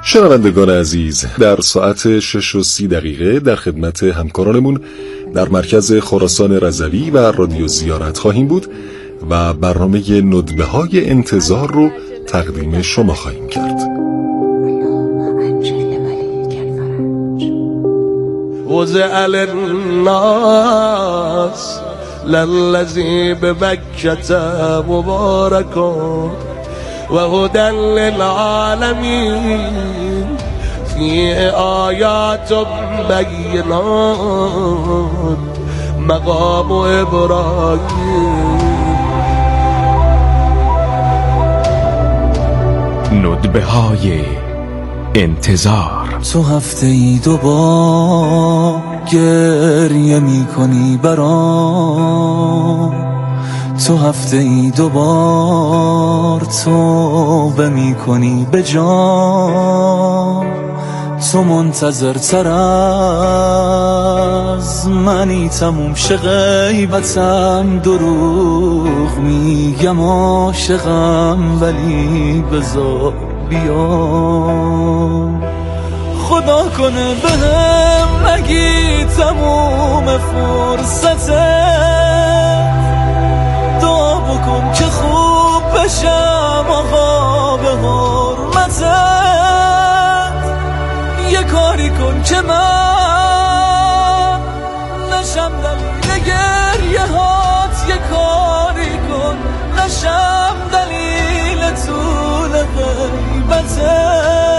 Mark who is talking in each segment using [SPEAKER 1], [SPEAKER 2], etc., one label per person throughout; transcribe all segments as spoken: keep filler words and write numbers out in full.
[SPEAKER 1] شنوندگان عزیز، در ساعت شش و سی دقیقه در خدمت همکارانمون در مرکز خراسان رضوی و رادیو زیارت خواهیم بود و برنامه ندبه های انتظار رو تقدیم شما خواهیم کرد.
[SPEAKER 2] وزع للناس للذی بمکة مبارک و هدی للعالمین فی آیات بینات مقام ابراهیم.
[SPEAKER 3] ندبه های انتظار.
[SPEAKER 4] تو هفته ای دو بار گریه می کنی برام، تو هفته ای دو بار توبه می کنی به جان، تو منتظر تر از منی تموم شه غیبتم، دروغ میگم عاشقم ولی بذار بیام. خدا کنه بهم نگی تموم فرصته، دعا بکن که خوب بشم آقا به حرمتت، یه کاری کن که من نشم دلیل گریه هات، یه کاری کن نشم دلیل طول غیبتت.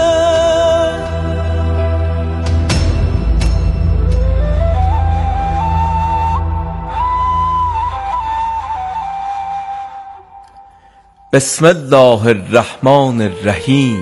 [SPEAKER 3] بسم الله الرحمن الرحیم.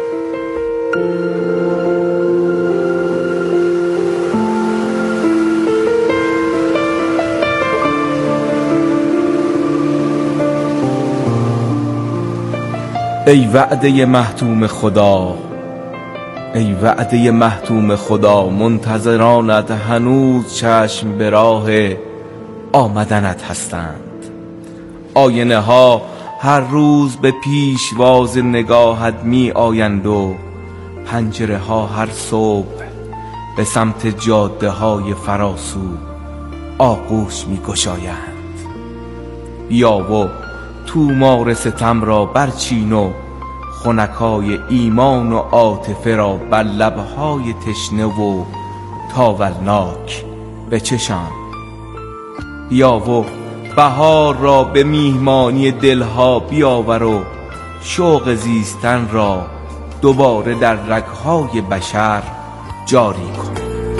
[SPEAKER 3] ای وعده محتوم خدا، ای وعده محتوم خدا، منتظرانت هنوز چشم به راه آمدنت هستند. آینه ها هر روز به پیشواز نگاهت می آیند و پنجره ها هر صبح به سمت جاده های فراسو آغوش می گشایند. بیا و تومار ستم را برچین و خنکای ایمان و عاطفه را بر لبهای تشنه و تاولناک بچشان. بیا و بهار را به میهمانی دلها بیاور و شوق زیستن را دوباره در رگهای بشر جاری کن.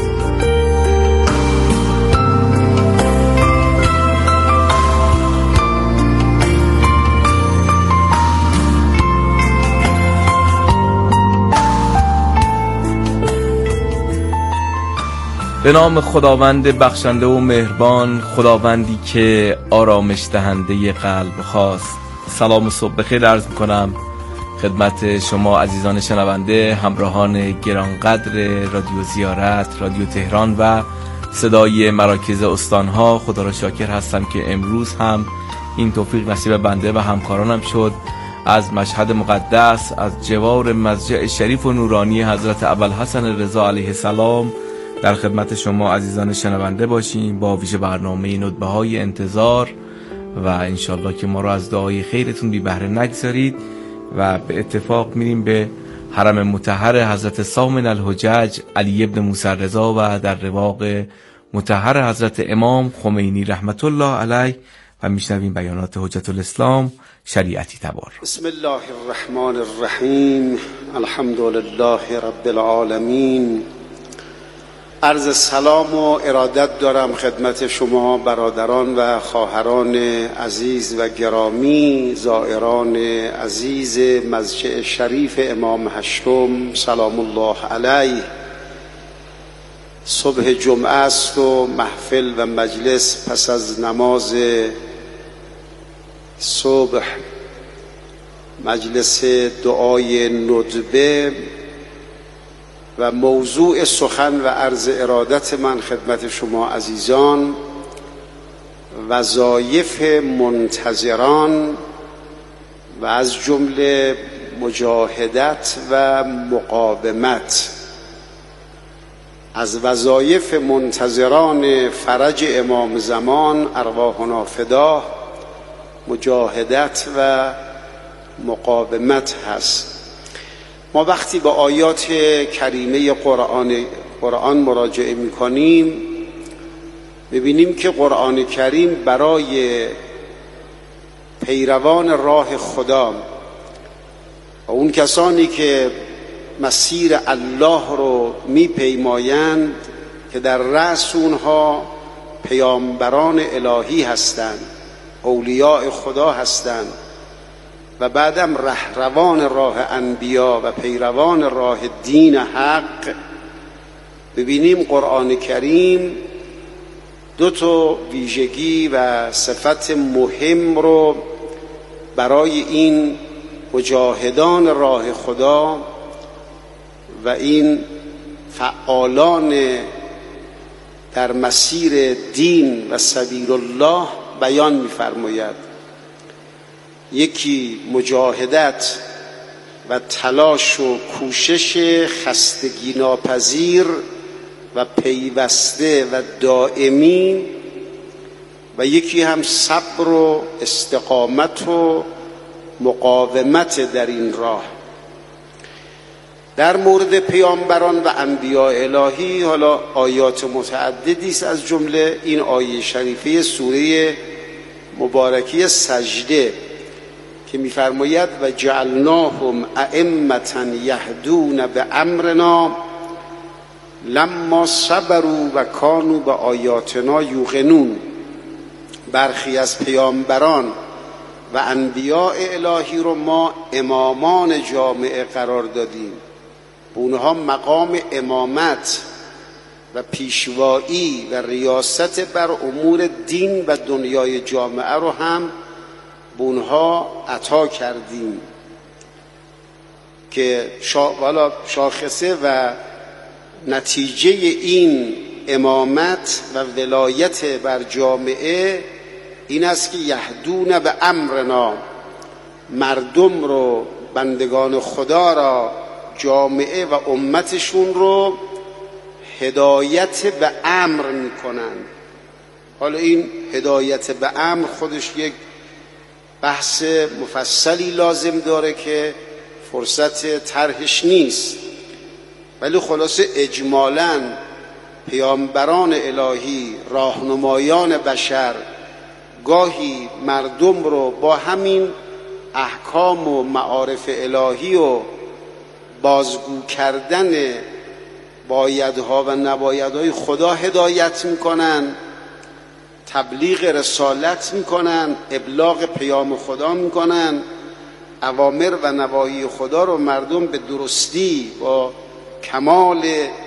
[SPEAKER 3] به نام خداوند بخشنده و مهربان، خداوندی که آرامش دهنده قلب خواست. سلام و صبح بخیر عرض میکنم خدمت شما عزیزان شنونده، همراهان گرانقدر رادیو زیارت، رادیو تهران و صدای مراکز استانها. خدا را شاکر هستم که امروز هم این توفیق نصیب بنده و همکارانم شد از مشهد مقدس، از جوار مسجد شریف و نورانی حضرت ابوالحسن رضا علیه السلام در خدمت شما عزیزان شنونده باشیم با ویژه برنامه ندبه های انتظار و انشالله که ما رو از دعای خیرتون بی بهره نگذارید و به اتفاق میریم به حرم مطهر حضرت ثامن الحجج علی ابن موسی رضا و در رواق مطهر حضرت امام خمینی رحمت الله علیه و میشنویم بیانات حجت الاسلام شریعتی تبار.
[SPEAKER 5] بسم الله الرحمن الرحیم. الحمد لله رب العالمین. عرض سلام و ارادت دارم خدمت شما برادران و خواهران عزیز و گرامی، زائران عزیز مسجد شریف امام هشتم سلام الله علیه. صبح جمعه است و محفل و مجلس پس از نماز صبح مجلس دعای ندبه و موضوع سخن و عرض ارادت من خدمت شما عزیزان وظایف منتظران و از جمله مجاهدت و مقاومت. از وظایف منتظران فرج امام زمان ارواحنا فداه مجاهدت و مقاومت هست. ما وقتی به آیات کریمه قرآن قرآن مراجعه می‌کنیم می‌بینیم که قرآن کریم برای پیروان راه خدا و اون کسانی که مسیر الله رو میپیمایند که در رأس اونها پیامبران الهی هستند، اولیاء خدا هستند و بعدم رهروان راه انبیا و پیروان راه دین حق، ببینیم قرآن کریم دو تا ویژگی و صفت مهم رو برای این مجاهدان راه خدا و این فعالان در مسیر دین و سبیل الله بیان می‌فرماید. یکی مجاهدت و تلاش و کوشش خستگی ناپذیر و پیوسته و دائمی و یکی هم صبر و استقامت و مقاومت در این راه. در مورد پیامبران و انبیاء الهی حالا آیات متعددی است، از جمله این آیه شریفه سوره مبارکه سجده که می‌فرماید و جعلناهم ائمة یهدون بامرنا لما صبروا و کانوا بآیاتنا یوقنون. برخی از پیامبران و انبیاء الهی رو ما امامان جامعه قرار دادیم، به اونها مقام امامت و پیشوایی و ریاست بر امور دین و دنیای جامعه رو هم به اونها عطا کردیم که شا... شاخصه و نتیجه این امامت و ولایت بر جامعه این است که یهدون به امرنا، مردم رو، بندگان خدا را، جامعه و امتشون رو هدایت به امر میکنن. حالا این هدایت به امر خودش یک بحث مفصلی لازم داره که فرصت طرحش نیست، ولی خلاصه اجمالاً پیامبران الهی، راهنمایان بشر، گاهی مردم رو با همین احکام و معارف الهی و بازگو کردن بایدها و نبایدهای خدا هدایت میکنن، تبلیغ رسالت میکنن، ابلاغ پیام خدا میکنن، اوامر و نواهی خدا رو مردم به درستی با کمال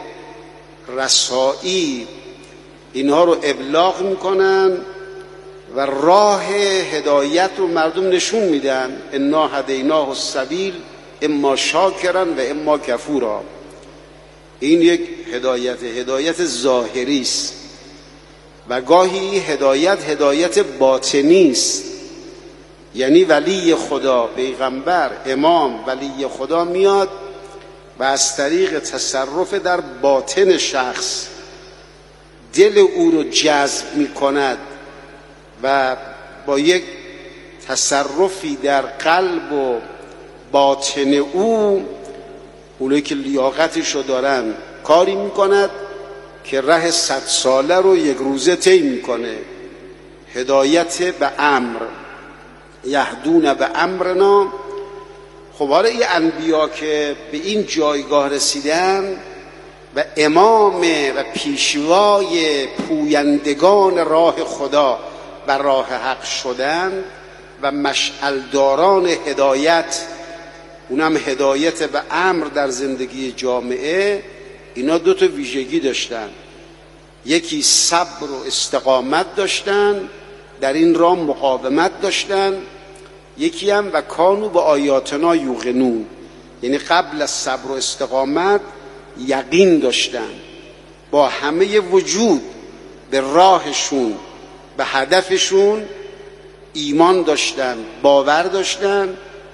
[SPEAKER 5] رسایی اینها رو ابلاغ میکنن و راه هدایت رو مردم نشون میدن. انا هدیناه السبیل اما شاکرا و اما کفورا. این یک هدایت هدایت ظاهری است و گاهی هدایت هدایت باطنی است، یعنی ولی خدا، پیغمبر، امام، ولی خدا میاد و از طریق تصرف در باطن شخص دل او رو جذب می کند و با یک تصرفی در قلب و باطن او، اونایی که لیاقتش رو دارن، کاری می کند که ره صد ساله رو یک روزه طی می کنه. هدایت به امر، یهدون به امرنا. خب حالا این انبیا که به این جایگاه رسیدن و امام و پیشوای پویندگان راه خدا و راه حق شدن و مشعلداران هدایت، اونم هدایت به امر در زندگی جامعه، اینا دو تا ویژگی داشتن. یکی صبر و استقامت داشتن، در این راه مقاومت داشتن. یکی هم و کانوا به آیاتنا یوقنون، یعنی قبل از صبر و استقامت یقین داشتن، با همه وجود به راهشون، به هدفشون ایمان داشتن، باور داشتن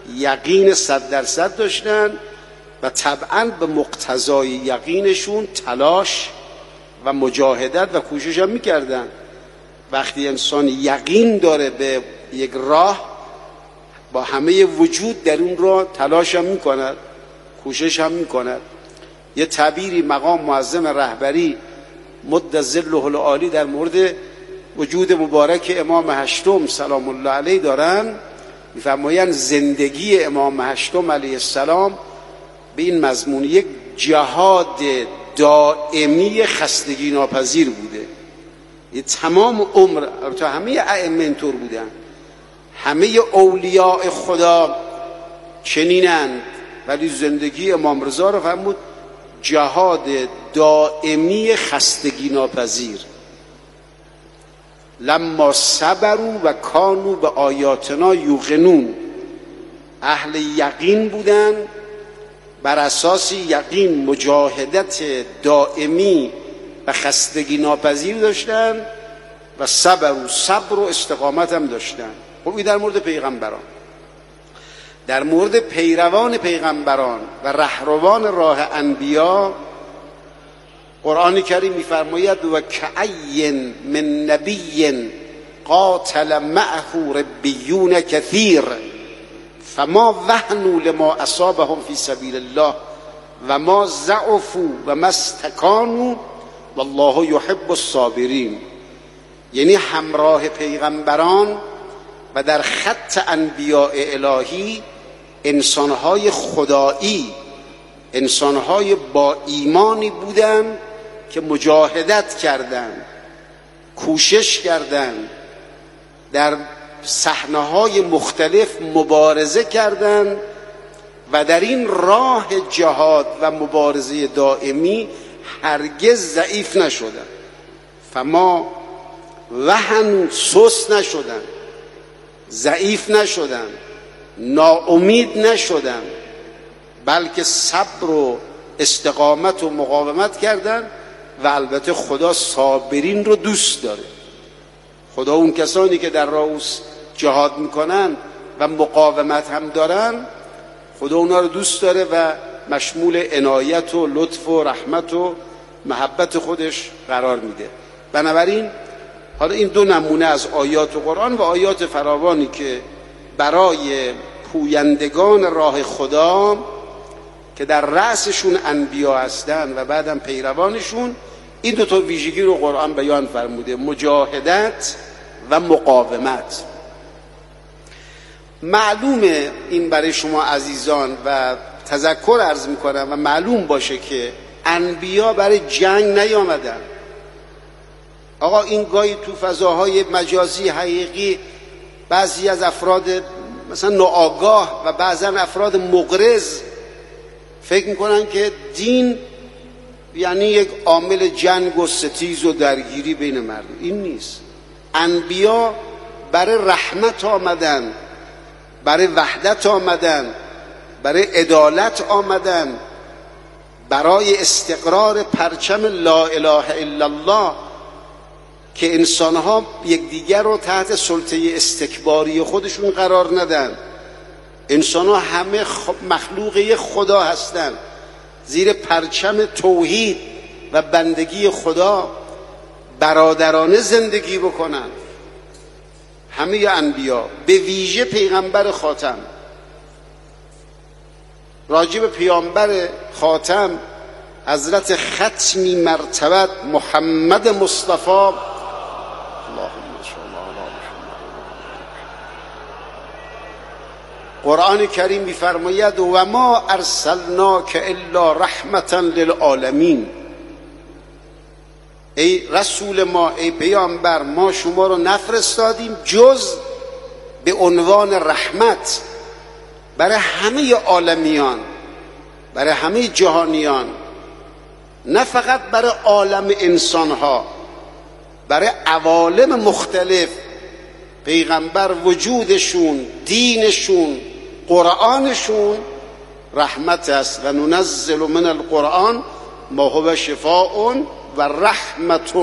[SPEAKER 5] یقین صد درصد داشتن و طبعا به مقتضای یقینشون تلاش و مجاهدت و کوشش هم میکردن. وقتی انسان یقین داره به یک راه، با همه وجود در اون راه تلاش هم میکند، کوشش هم میکند. یه تعبیری مقام معظم رهبری مد ظله العالی در مورد وجود مبارک امام هشتم سلام الله علیه دارن، میفرمایند زندگی امام هشتم علیه السلام به این مضمون یک جهاد دائمی خستگی ناپذیر بوده. یه تمام عمر، تا همه ائمه اینطور بودن، همه اولیاء خدا چنینند، ولی زندگی امام رضا رو فرمود جهاد دائمی خستگی ناپذیر. لما صبروا و کانوا به آیاتنا یوقنون، اهل یقین بودن، بر اساس یقین مجاهدت دائمی و خستگی ناپذیر داشتن و صبر و صبر و استقامت هم داشتن. خب این در مورد پیغمبران. در مورد پیروان پیغمبران و رهروان راه انبیا، قرآن کریم می‌فرماید و کأین من نبی قاتل معه ربیون کثیر فما وهنوا لما اصابهم فی سبیل الله و ما ضعفوا و ما استکانوا والله یحب الصابرین. یعنی همراه پیغمبران و در خط انبیاء الهی انسانهای خدایی، انسانهای با ایمانی بودند که مجاهدت کردند، کوشش کردند، در صحنه‌های مختلف مبارزه کردند و در این راه جهاد و مبارزه دائمی هرگز ضعیف نشدند. فما وهن، سست نشدند، ضعیف نشدند، ناامید نشدند، بلکه صبر و استقامت و مقاومت کردند. و البته خدا صابرین رو دوست داره. خدا اون کسانی که در راه جهاد میکنن و مقاومت هم دارن، خدا اونا رو دوست داره و مشمول عنایت و لطف و رحمت و محبت خودش قرار میده. بنابراین حالا این دو نمونه از آیات قرآن و آیات فراوانی که برای پویندگان راه خدا که در رأسشون انبیا هستن و بعدم پیروانشون، این دو تا ویژگی رو قرآن بیان فرموده: مجاهدت و مقاومت. معلومه این برای شما عزیزان و تذکر عرض میکنم و معلوم باشه که انبیا برای جنگ نیامدن. آقا این گاهی تو فضاهای مجازی حقیقی بعضی از افراد مثلا ناآگاه و بعضا افراد مغرض فکر میکنن که دین یعنی یک عامل جنگ و ستیز و درگیری بین مردم. این نیست. انبیا برای رحمت آمدن، برای وحدت آمدن، برای عدالت آمدن، برای استقرار پرچم لا اله الا الله که انسانها یکدیگر رو تحت سلطه استکباری خودشون قرار ندن. انسانها همه مخلوق یک خدا هستند، زیر پرچم توحید و بندگی خدا برادرانه زندگی بکنن. همه انبیا، به ویژه پیغمبر خاتم. راجب پیامبر خاتم حضرت ختمی مرتبت محمد مصطفی قرآن کریم می‌فرماید و ما ارسلناک الا رحمتا للعالمین. ای رسول ما، ای پیامبر، ما شما رو نفرستادیم جز به عنوان رحمت برای همه عالمیان، برای همه جهانیان، نه فقط برای عالم انسانها، برای عوالم مختلف. پیغمبر وجودشون، دینشون، قرآنشون رحمت است. و ننزل من القرآن ما هو شفاء و رحمت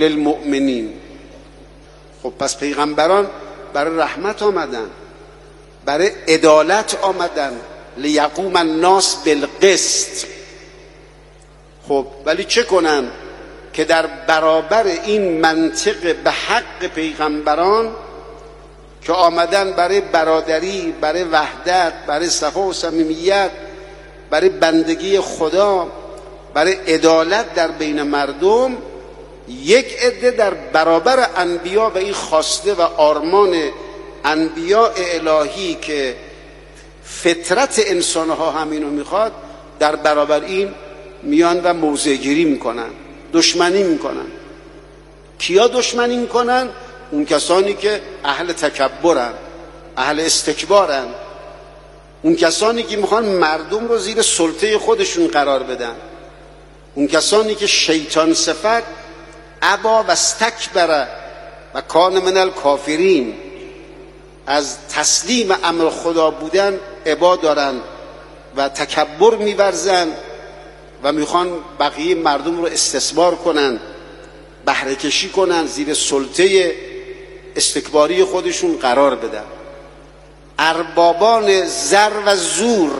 [SPEAKER 5] للمؤمنین. خب پس پیغمبران برای رحمت آمدن. برای عدالت آمدن، لیقوم الناس بالقسط. خب ولی چه کنن که در برابر این منطق به حق پیغمبران که آمدن برای برادری، برای وحدت، برای صفا و صمیمیت، برای بندگی خدا، برای عدالت در بین مردم، یک عده در برابر انبیا و این خواسته و آرمان انبیاء الهی که فطرت انسانها همینو میخواد، در برابر این میان و موضع گیری میکنن، دشمنی میکنن. کیا دشمنی میکنن؟ اون کسانی که اهل تکبرن، اهل استکبارن، اون کسانی که میخوان مردم رو زیر سلطه خودشون قرار بدن، اون کسانی که شیطان صفت ابا و استکبر و کان من الکافرین، از تسلیم امر خدا بودن ابا دارن و تکبر میورزن و میخوان بقیه مردم رو استثمار کنن، بهره کشی کنن، زیر سلطه استکباری خودشون قرار بدن. اربابان زر و زور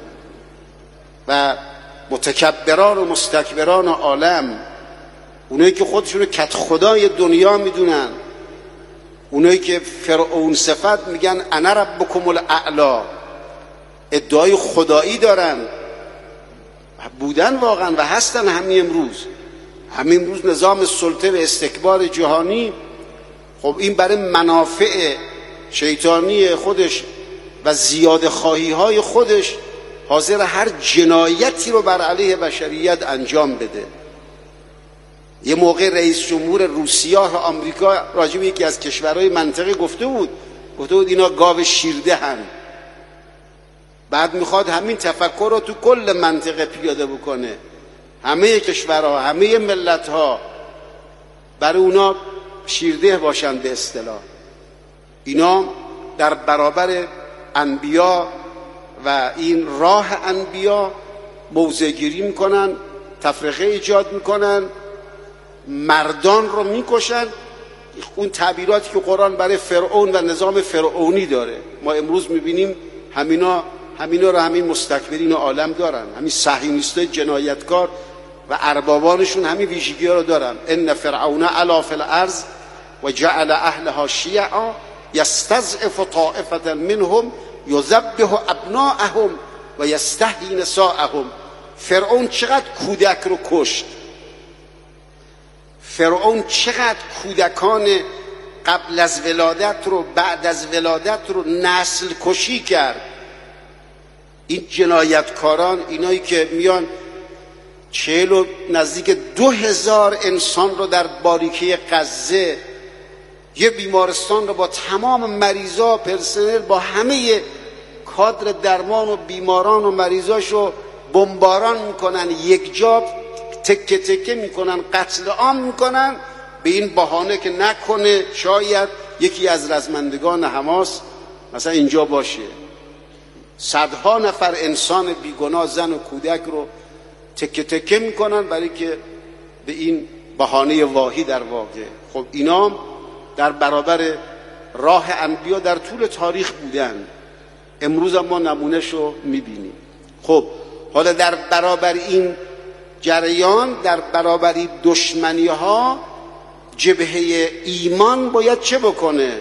[SPEAKER 5] و متکبران و مستکبران عالم، اونایی که خودشون رو کت خدای دنیا میدونن، اونایی که فرعون صفت میگن انا ربکم الاعلی، ادعای خدایی دارن، بودن واقعا و هستن همین امروز. همین امروز نظام سلطه و استکبار جهانی، خب این برای منافع شیطانی خودش و زیاده خواهی های خودش حاضر هر جنایتی رو بر علیه بشریت انجام بده. یه موقع رئیس جمهور روسیه آمریکا راجع به یکی از کشورهای منطقه گفته بود گفته بود اینا گاو شیرده هن. بعد میخواد همین تفکر رو تو کل منطقه پیاده بکنه، همه کشورها، همه ملتها برای اونا شیرده باشن به اصطلاح. اینا در برابر انبیا و این راه انبیا موضع گیری میکنن، تفرقه ایجاد میکنن، مردان رو میکشن. اون تعبیراتی که قرآن برای فرعون و نظام فرعونی داره ما امروز میبینیم همینا همینا رو همین مستکبرین عالم دارن، همین صهیونیستای جنایتکار و اربابانشون همین ویژگی ها رو دارن. ان فرعون علا فی الارض و جعل اهلها شیعا یستضعف طائفة منهم یذبح ابناءهم و یستحیی نساءهم. فرعون چقدر کودک رو کشت، فرعون چقدر کودکان قبل از ولادت رو، بعد از ولادت رو نسل کشی کرد. این جنایتکاران، اینایی که میان چهل و نزدیک دو هزار انسان رو در باریکه غزه، یه بیمارستان رو با تمام مریضا، پرسنل، با همه کادر درمان و بیماران و مریضاش رو بمباران میکنن، یک جا تکه تکه میکنن، قتل عام میکنن، به این بهانه که نکنه شاید یکی از رزمندگان حماس مثلا اینجا باشه. صدها نفر انسان بیگناه، زن و کودک رو تکه تکه میکنن برای که به این بهانه واهی در واقع. خب اینا در برابر راه انبیا در طول تاریخ بودن، امروز ما نمونهش رو میبینیم. خب حالا در برابر این جریان، در برابر این دشمنی ها، جبهه ایمان باید چه بکنه؟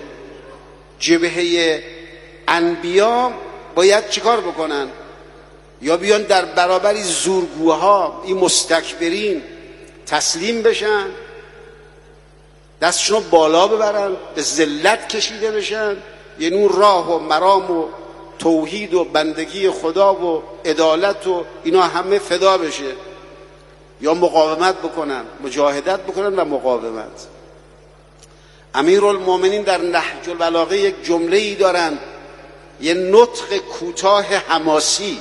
[SPEAKER 5] جبهه انبیا باید چیکار بکنن؟ یا بیان در برابر زورگوها، این مستکبرین تسلیم بشن، دستشون رو بالا ببرن، به ذلت کشیده بشن، یعنی اون راه و مرام و توحید و بندگی خدا و عدالت و اینا همه فدا بشه، یا مقاومت بکنن، مجاهدت بکنن و مقاومت. امیرالمومنین در نهج البلاغه یک جمله ای دارن، یه نطق کوتاه حماسی.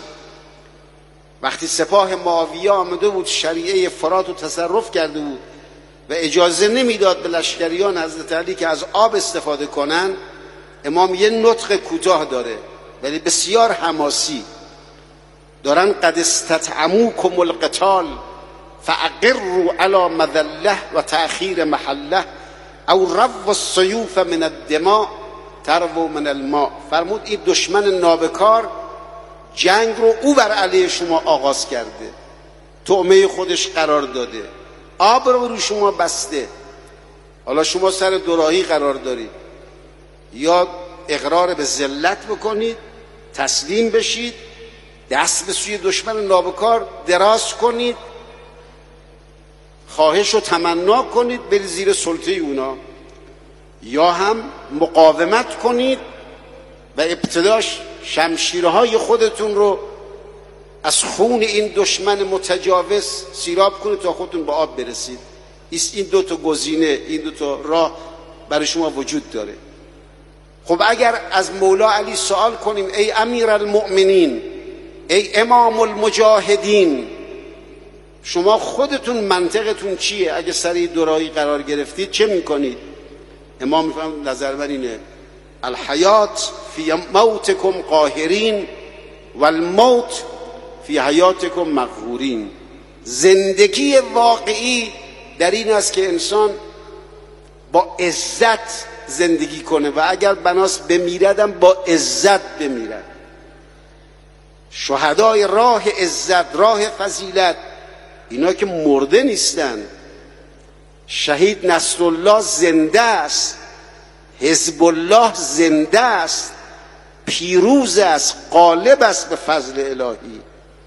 [SPEAKER 5] وقتی سپاه معاویه آمده بود شریعه فرات رو تصرف کرده بود و اجازه نمیداد به لشکریان حضرت علی که از آب استفاده کنن، امام یه نطق کوتاه داره ولی بسیار حماسی دارن. قد استطعموکم القتال فاقروا علی مذله و تأخیر محله او رو السیوف من الدماء ترو من الماء. فرمود این دشمن نابکار جنگ رو او بر علیه شما آغاز کرده، طعمه خودش قرار داده، آب رو رو شما بسته. حالا شما سر دوراهی قرار دارید، یا اقرار به ذلت بکنید، تسلیم بشید، دست به سوی دشمن نابکار دراز کنید، خواهش و تمنا کنید برید زیر سلطه اونا، یا هم مقاومت کنید و ابتداش شمشیرهای خودتون رو از خون این دشمن متجاوز سیراب کنید تا خودتون به آب برسید. این دو تا گزینه، این دو تا راه برای شما وجود داره. خب اگر از مولا علی سوال کنیم ای امیر المؤمنین، ای امام المجاهدین، شما خودتون منطقتون چیه؟ اگه سر دوراهی قرار گرفتید چه میکنید؟ امام میفهم نظر من اینه الحیات فی موتکم قاهرین و الموت فی حیاتکم مقهورین. زندگی واقعی در این است که انسان با عزت زندگی کنه و اگر بناست بمیردم با عزت بمیرد. شهدای راه عزت، راه فضیلت، اینا که مرده نیستن. شهید نصرالله زنده است، حزب الله زنده است، پیروز است، غالب است به فضل الهی.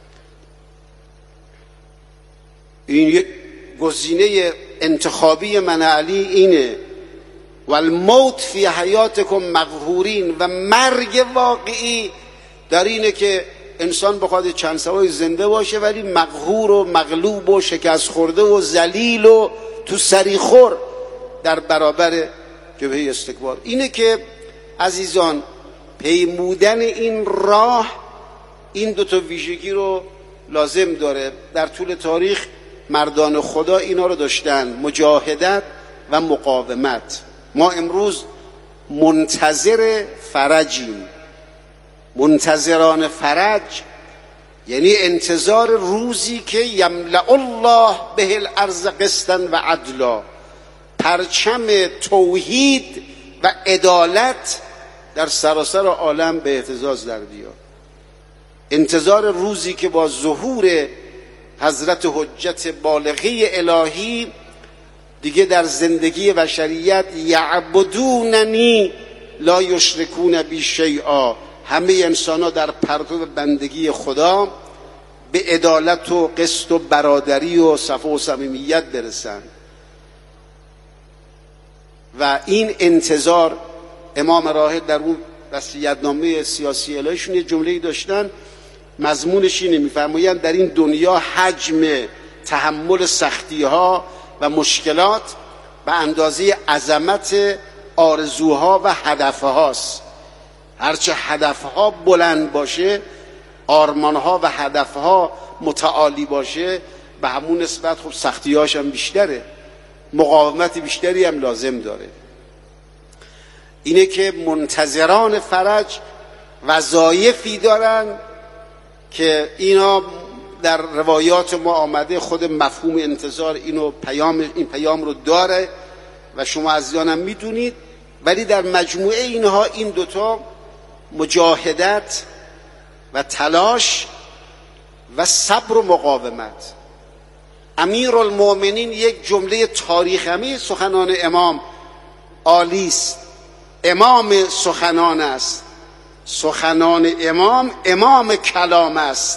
[SPEAKER 5] این یک گزینه انتخابی من علی اینه و الموت فی حیاتکم مقهورین. و مرگ واقعی در اینه که انسان بخواد چند سوای زنده باشه ولی مقهور و مغلوب و شکست خورده و ذلیل و تو سریخور در برابر جبهه استکبار. اینه که عزیزان پیمودن این راه این دو تا ویژگی رو لازم داره. در طول تاریخ مردان خدا اینا رو داشتن، مجاهدت و مقاومت. ما امروز منتظر فرجیم. منتظران فرج یعنی انتظار روزی که یملأ الله به الارض قسطا و عدلا، پرچم توحید و عدالت در سراسر عالم به اهتزاز در بیاد. انتظار روزی که با ظهور حضرت حجت بالغی الهی دیگه در زندگی بشریت یعبدوننی لا یشرکون بی شیئا، همه انسان ها در پرتو بندگی خدا به عدالت و قسط و برادری و صفا و صمیمیت برسن. و این انتظار امام راهد در اون وصیت‌نامه سیاسی الهیشون یه جمله‌ای داشتن، مضمونش اینه، می‌فرمایند در این دنیا حجم تحمل سختی‌ها و مشکلات به اندازه عظمت آرزوها و هدفهاست. هرچه هدفها بلند باشه، آرمانها و هدفها متعالی باشه، به همون نسبت خب سختی‌هاش هم بیشتره، مقاومت بیشتری هم لازم داره. اینه که منتظران فرج وظایفی دارن که اینا در روایات ما آمده. خود مفهوم انتظار اینو پیام این پیام رو داره و شما عزیزانم میدونید. ولی در مجموعه اینها این دوتا مجاهدت و تلاش و صبر و مقاومت. امیر المؤمنین یک جمله تاریخ همه سخنان امام عالی است. امام سخنان است، سخنان امام امام کلام است.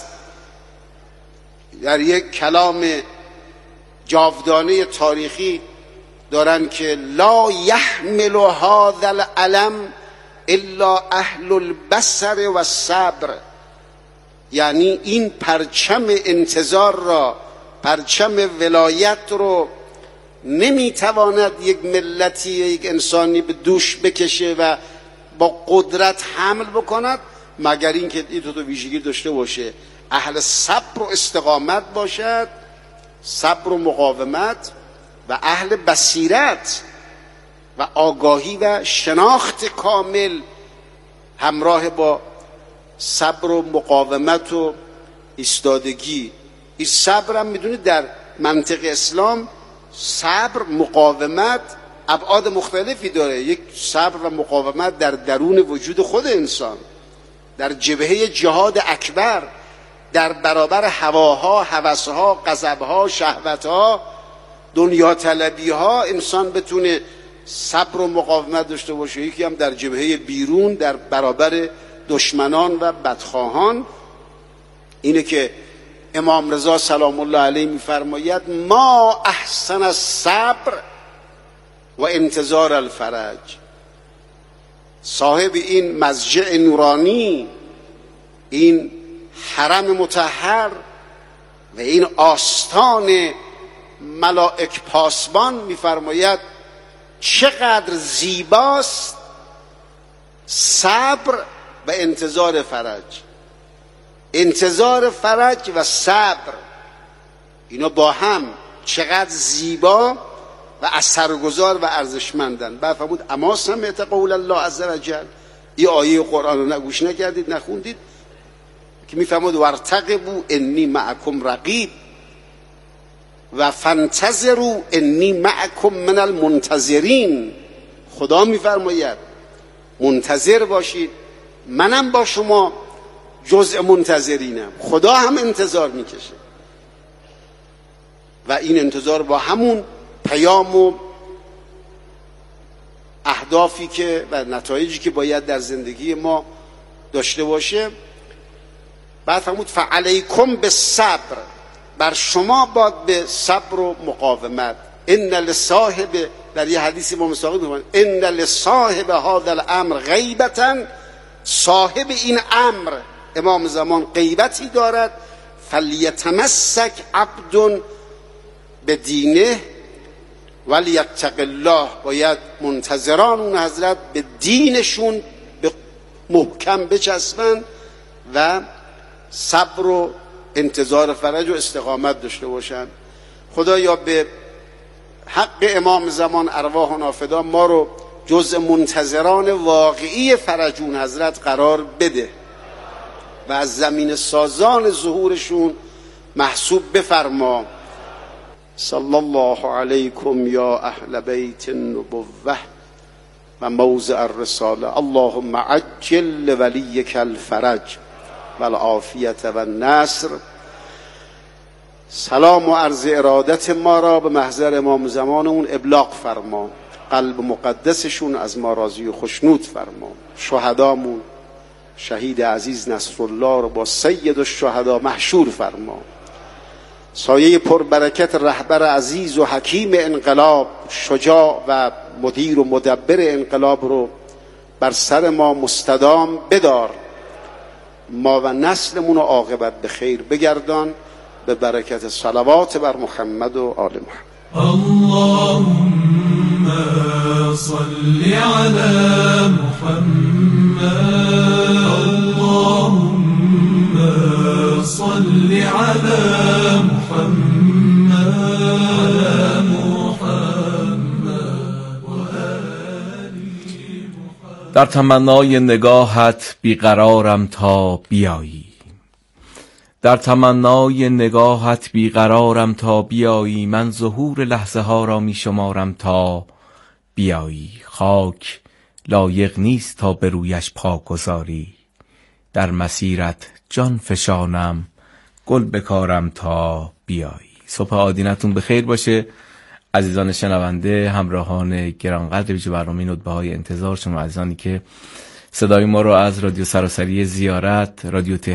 [SPEAKER 5] در یک کلام جاودانه تاریخی دارن که لا یحمل هذا العلم الا اهل البصر و الصبر، یعنی این پرچم انتظار را، پرچم ولایت رو نمیتواند یک ملتی، یک انسانی به دوش بکشه و با قدرت حمل بکند مگر اینکه این دو تا ویژگی داشته باشه، اهل صبر و استقامت باشد، صبر و مقاومت، و اهل بصیرت و آگاهی و شناخت کامل همراه با صبر و مقاومت و ایستادگی. این صبر هم میدونید در منطق اسلام صبر، مقاومت ابعاد مختلفی داره. یک صبر و مقاومت در درون وجود خود انسان، در جبهه جهاد اکبر، در برابر هواها، هوسها، غضبها، شهوتها، دنیا طلبی ها انسان بتونه صبر و مقاومت داشته باشه. یکی هم در جبهه بیرون در برابر دشمنان و بدخواهان. اینه که امام رضا سلام الله علیه میفرماید ما احسن الصبر و انتظار الفرج. صاحب این مضجع نورانی، این حرم مطهر و این آستان ملائک پاسبان میفرماید چقدر زیباست صبر و انتظار فرج. انتظار فرج و صبر، اینا با هم چقدر زیبا و اثرگذار و ارزشمندن. بعد فرمود اما سمعت قول الله عز وجل، این آیه قرآن رو نگوش نکردید، نخوندید که میفرمود وارتقبوا انی معکم رقیب و فانتظروا انی معکم من المنتظرین. خدا میفرماید منتظر باشید، منم با شما جزء منتظرینم. خدا هم انتظار میکشه و این انتظار با همون پیام و اهدافی که و نتایجی که باید در زندگی ما داشته باشه. بعد فرمود فعلیکم بالصبر، بر شما باد به صبر و مقاومت. ان لصاحب، در یه حدیث امام ساقی میگه ان لصاحب هذا الامر غیبتا، صاحب این امر امام زمان غیبتی دارد. فلیتمسک عبد به دینه ولیتق الله، باید منتظران اون حضرت به دینشون به محکم بچسبن و صبر و انتظار فرج و استقامت داشته باشن. خدایا به حق امام زمان ارواح و نافدا ما رو جزء منتظران واقعی فرجون حضرت قرار بده و از زمین سازان ظهورشون محسوب بفرما. صلی الله علیکم یا اهل بیت النبوة و موضع الرساله. اللهم عجل لولیک الفرج و العافیت و النصر. سلام و عرض ارادت ما را به محضر امام زمانمون ابلاغ فرما. قلب مقدسشون از ما راضی و خشنود فرما. شهدامون شهید عزیز نصرالله رو با سید الشهدا محشور فرما. سایه پربرکت رهبر عزیز و حکیم انقلاب، شجاع و مدیر و مدبر انقلاب رو بر سر ما مستدام بدار. ما و نسلمون رو عاقبت به خیر بگردان به برکت صلوات بر محمد و آل محمد.
[SPEAKER 4] اللهم صل على محمد، اللهم صل على محمد، على محمد و آل محمد.
[SPEAKER 3] در تمنای نگاهت بیقرارم تا بیایی، در تمنای نگاهت بیقرارم تا بیایی. من ظهور لحظه ها را می شمارم تا بیایی. خاک لایق نیست تا به رویش پا گذاری، در مسیرت جان فشانم گل بکارم تا بیایی. صبح آدینتون بخیر باشه عزیزان شنونده، همراهان گرانقدر ویژه برنامه ندبه های انتظار. شما عزیزانی که صدای ما رو از رادیو سراسری زیارت، رادیو